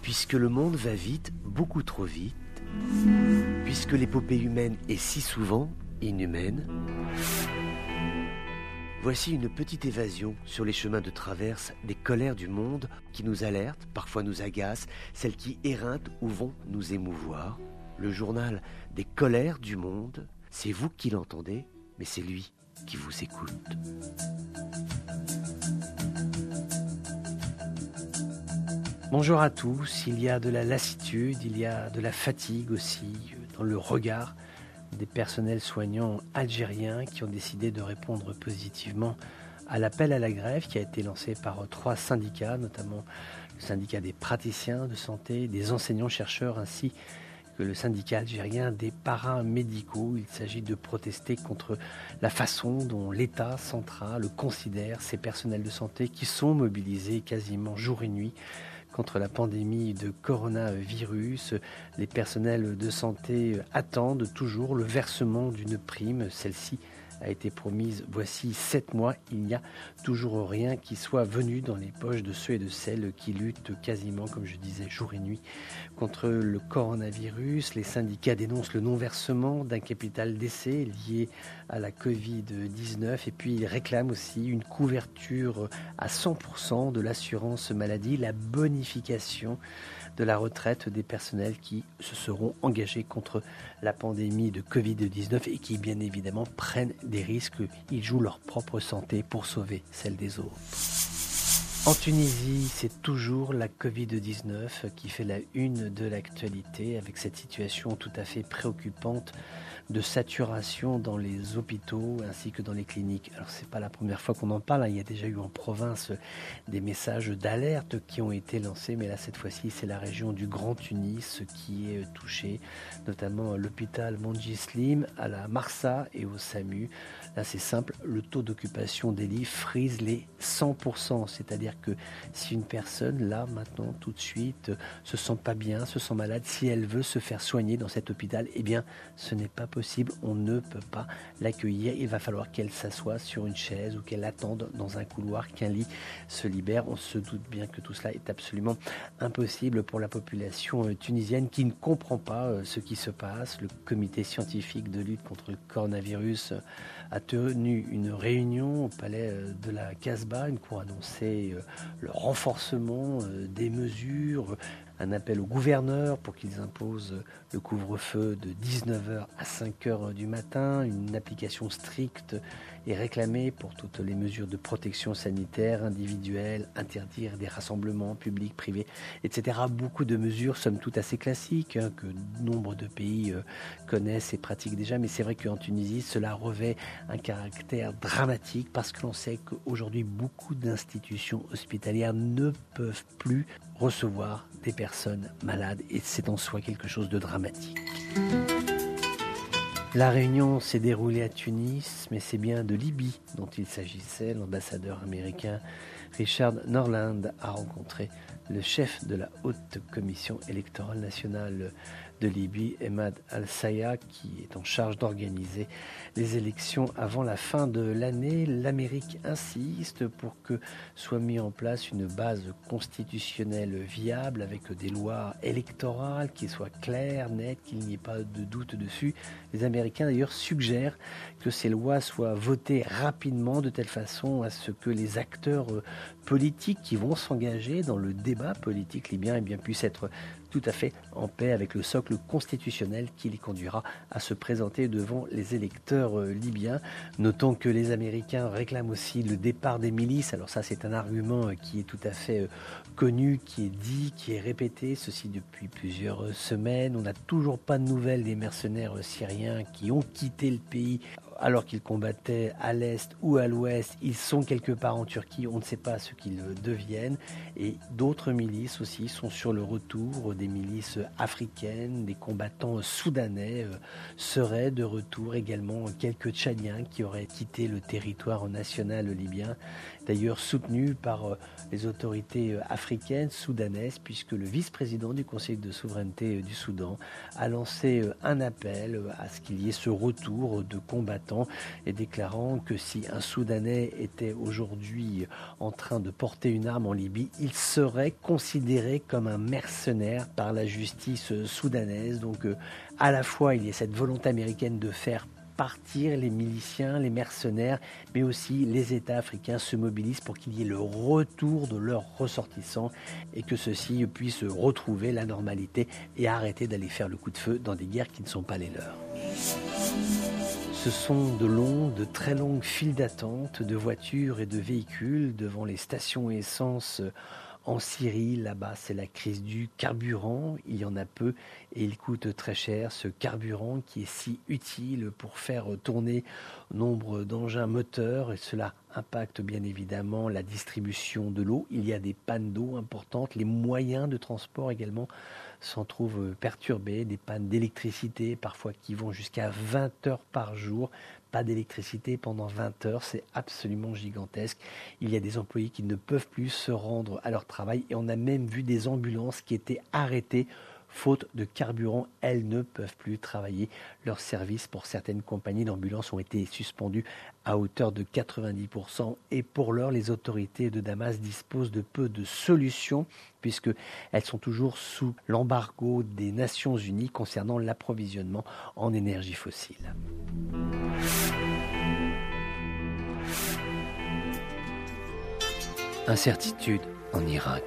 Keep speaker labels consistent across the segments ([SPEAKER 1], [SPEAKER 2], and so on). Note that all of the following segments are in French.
[SPEAKER 1] Puisque le monde va vite, beaucoup trop vite, puisque l'épopée humaine est si souvent inhumaine, voici une petite évasion sur les chemins de traverse des colères du monde qui nous alertent, parfois nous agacent, celles qui éreintent ou vont nous émouvoir. Le journal des colères du monde, c'est vous qui l'entendez, mais c'est lui qui vous écoute. Bonjour à tous, il y a de la lassitude, il y a de la fatigue aussi dans le regard des personnels soignants algériens qui ont décidé de répondre positivement à l'appel à la grève qui a été lancé par 3 syndicats, notamment le syndicat des praticiens de santé, des enseignants-chercheurs ainsi que le syndicat algérien des paramédicaux. Il s'agit de protester contre la façon dont l'État central considère ces personnels de santé qui sont mobilisés quasiment jour et nuit contre la pandémie de coronavirus. Les personnels de santé attendent toujours le versement d'une prime. Celle-ci a été promise voici 7 mois. Il n'y a toujours rien qui soit venu dans les poches de ceux et de celles qui luttent quasiment, comme je disais, jour et nuit contre le coronavirus. Les syndicats dénoncent le non-versement d'un capital d'essai lié à la Covid-19 et puis ils réclament aussi une couverture à 100% de l'assurance maladie, la bonification de la retraite des personnels qui se seront engagés contre la pandémie de Covid-19 et qui bien évidemment prennent des risques. Ils jouent leur propre santé pour sauver celle des autres. En Tunisie, c'est toujours la Covid-19 qui fait la une de l'actualité avec cette situation tout à fait préoccupante de saturation dans les hôpitaux ainsi que dans les cliniques. Alors c'est pas la première fois qu'on en parle, il y a déjà eu en province des messages d'alerte qui ont été lancés, mais là cette fois-ci c'est la région du Grand Tunis qui est touchée, notamment l'hôpital Mondjislim, à la Marsa et au SAMU. Là c'est simple, le taux d'occupation des lits frise les 100%, c'est-à-dire que si une personne là maintenant tout de suite se sent pas bien, se sent malade, si elle veut se faire soigner dans cet hôpital, eh bien ce n'est pas possible, on ne peut pas l'accueillir, il va falloir qu'elle s'assoie sur une chaise ou qu'elle attende dans un couloir qu'un lit se libère. On se doute bien que tout cela est absolument impossible pour la population tunisienne qui ne comprend pas ce qui se passe. Le comité scientifique de lutte contre le coronavirus a tenu une réunion au palais de la Casbah, pour annoncer le renforcement des mesures, un appel aux gouverneurs pour qu'ils imposent le couvre-feu de 19h à 5h du matin, une application stricte est réclamée pour toutes les mesures de protection sanitaire individuelle, interdire des rassemblements publics, privés, etc. Beaucoup de mesures, somme toute assez classiques, que nombre de pays connaissent et pratiquent déjà, mais c'est vrai qu'en Tunisie, cela revêt un caractère dramatique parce que l'on sait qu'aujourd'hui, beaucoup d'institutions hospitalières ne peuvent plus recevoir des personnes malades et c'est en soi quelque chose de dramatique. La réunion s'est déroulée à Tunis, mais c'est bien de Libye dont il s'agissait. L'ambassadeur américain Richard Norland a rencontré le chef de la haute commission électorale nationale de Libye, Emad Al-Saya, qui est en charge d'organiser les élections avant la fin de l'année. L'Amérique insiste pour que soit mise en place une base constitutionnelle viable avec des lois électorales qui soient claires, nettes, qu'il n'y ait pas de doute dessus. Les Américains d'ailleurs suggèrent que ces lois soient votées rapidement de telle façon à ce que les acteurs politiques qui vont s'engager dans le débat politique libyen puissent être tout à fait en paix avec le socle constitutionnel qui les conduira à se présenter devant les électeurs libyens. Notons que les Américains réclament aussi le départ des milices. Alors ça, c'est un argument qui est tout à fait connu, qui est dit, qui est répété, ceci depuis plusieurs semaines. On n'a toujours pas de nouvelles des mercenaires syriens qui ont quitté le pays alors qu'ils combattaient à l'est ou à l'ouest. Ils sont quelque part en Turquie, on ne sait pas ce qu'ils deviennent. Et d'autres milices aussi sont sur le retour, des milices africaines, des combattants soudanais seraient de retour également. Quelques Tchadiens qui auraient quitté le territoire national libyen, d'ailleurs soutenu par les autorités africaines, soudanaises, puisque le vice-président du Conseil de souveraineté du Soudan a lancé un appel à ce qu'il y ait ce retour de combattants temps et déclarant que si un Soudanais était aujourd'hui en train de porter une arme en Libye, il serait considéré comme un mercenaire par la justice soudanaise. Donc à la fois il y a cette volonté américaine de faire partir les miliciens, les mercenaires, mais aussi les États africains se mobilisent pour qu'il y ait le retour de leurs ressortissants et que ceux-ci puissent retrouver la normalité et arrêter d'aller faire le coup de feu dans des guerres qui ne sont pas les leurs. Ce sont de très longues files d'attente de voitures et de véhicules devant les stations essence en Syrie. Là-bas, c'est la crise du carburant. Il y en a peu et il coûte très cher, ce carburant qui est si utile pour faire tourner nombre d'engins moteurs. Et cela impacte bien évidemment la distribution de l'eau. Il y a des pannes d'eau importantes. Les moyens de transport également s'en trouvent perturbés. Des pannes d'électricité parfois qui vont jusqu'à 20 heures par jour. Pas d'électricité pendant 20 heures, c'est absolument gigantesque. Il y a des employés qui ne peuvent plus se rendre à leur travail et on a même vu des ambulances qui étaient arrêtées faute de carburant. Elles ne peuvent plus travailler. Leurs services pour certaines compagnies d'ambulances ont été suspendus à hauteur de 90%. Et pour l'heure, les autorités de Damas disposent de peu de solutions puisqu'elles sont toujours sous l'embargo des Nations Unies concernant l'approvisionnement en énergie fossile. Incertitude en Irak.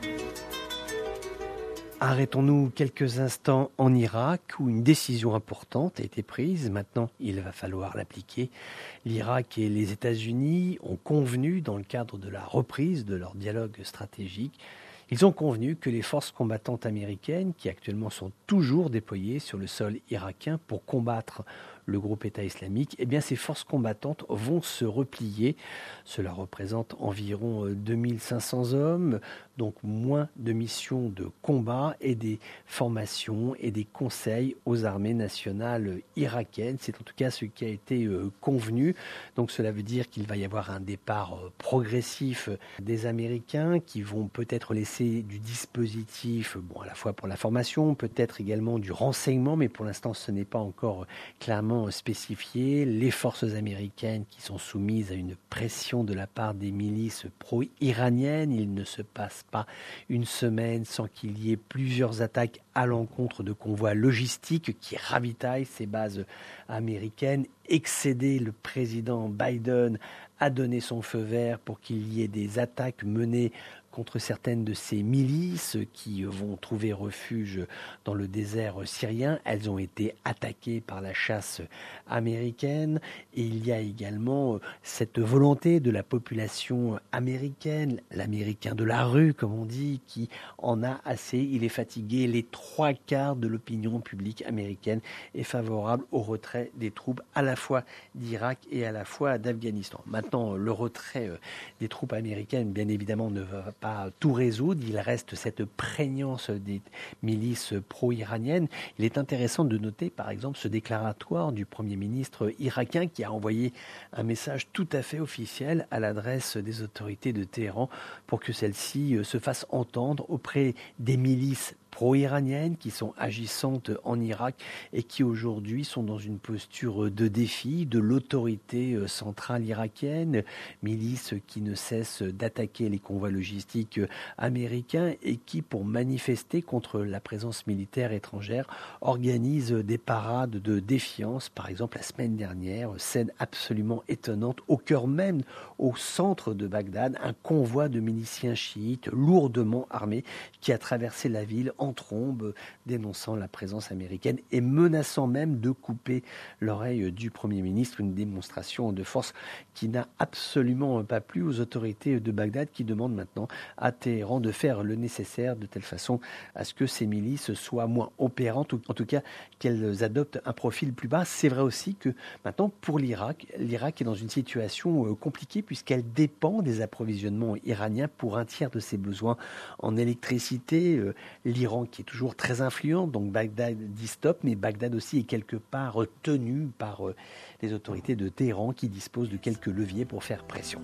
[SPEAKER 1] Arrêtons-nous quelques instants en Irak où une décision importante a été prise. Maintenant, il va falloir l'appliquer. L'Irak et les États-Unis ont convenu, dans le cadre de la reprise de leur dialogue stratégique, ils ont convenu que les forces combattantes américaines, qui actuellement sont toujours déployées sur le sol irakien pour combattre le groupe État islamique, eh bien ces forces combattantes vont se replier. Cela représente environ 2500 hommes, donc moins de missions de combat et des formations et des conseils aux armées nationales irakiennes. C'est en tout cas ce qui a été convenu. Donc cela veut dire qu'il va y avoir un départ progressif des Américains qui vont peut-être laisser du dispositif, à la fois pour la formation, peut-être également du renseignement, mais pour l'instant ce n'est pas encore clairement spécifié. Les forces américaines qui sont soumises à une pression de la part des milices pro-iraniennes. Il ne se passe pas une semaine sans qu'il y ait plusieurs attaques à l'encontre de convois logistiques qui ravitaillent ces bases américaines. Excédé, le président Biden a donné son feu vert pour qu'il y ait des attaques menées contre certaines de ces milices qui vont trouver refuge dans le désert syrien. Elles ont été attaquées par la chasse américaine et il y a également cette volonté de la population américaine, l'américain de la rue comme on dit, qui en a assez, il est fatigué. Les 3/4 de l'opinion publique américaine est favorable au retrait des troupes à la fois d'Irak et à la fois d'Afghanistan. Maintenant, le retrait des troupes américaines, bien évidemment, ne va pas tout résoudre. Il reste cette prégnance des milices pro-iraniennes. Il est intéressant de noter, par exemple, ce déclaratoire du Premier ministre irakien qui a envoyé un message tout à fait officiel à l'adresse des autorités de Téhéran pour que celles-ci se fassent entendre auprès des milices pro-iraniennes qui sont agissantes en Irak et qui aujourd'hui sont dans une posture de défi de l'autorité centrale irakienne, milices qui ne cessent d'attaquer les convois logistiques américains et qui, pour manifester contre la présence militaire étrangère, organisent des parades de défiance. Par exemple, la semaine dernière, scène absolument étonnante, au cœur même, au centre de Bagdad, un convoi de miliciens chiites lourdement armés qui a traversé la ville en trombe, dénonçant la présence américaine et menaçant même de couper l'oreille du Premier ministre, une démonstration de force qui n'a absolument pas plu aux autorités de Bagdad qui demandent maintenant à Téhéran de faire le nécessaire de telle façon à ce que ces milices soient moins opérantes ou en tout cas qu'elles adoptent un profil plus bas. C'est vrai aussi que maintenant pour l'Irak est dans une situation compliquée puisqu'elle dépend des approvisionnements iraniens pour un tiers de ses besoins en électricité. L'Iran qui est toujours très influent, donc Bagdad dit stop, mais Bagdad aussi est quelque part tenu par les autorités de Téhéran qui disposent de quelques leviers pour faire pression.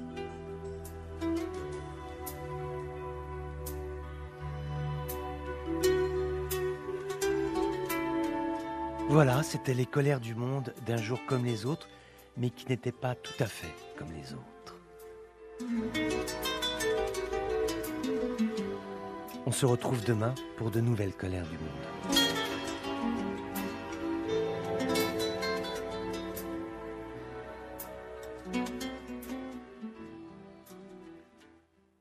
[SPEAKER 1] Voilà, c'était les colères du monde d'un jour comme les autres. mais qui n'étaient pas tout à fait comme les autres. On se retrouve demain pour de nouvelles colères du monde.